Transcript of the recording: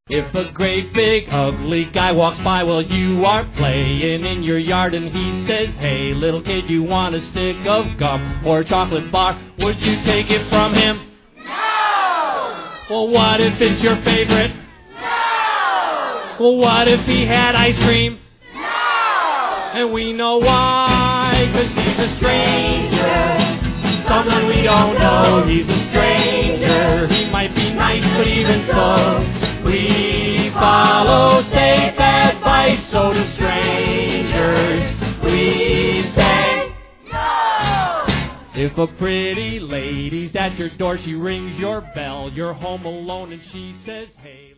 If a great big ugly guy walks by while you are playing in your yard and he says, "Hey little kid, you want a stick of gum or a chocolate bar?" Would you take it from him? No! Well, what if it's your favorite? No! Well, what if he had ice cream? No! And we know why, 'cause he's a stranger. Someone we don't know, he's a stranger. He might be nice, but even so, we follow safe advice. So to strangers, we say No! if a pretty lady's at your door, she rings your bell, you're home alone and she says, "Hey."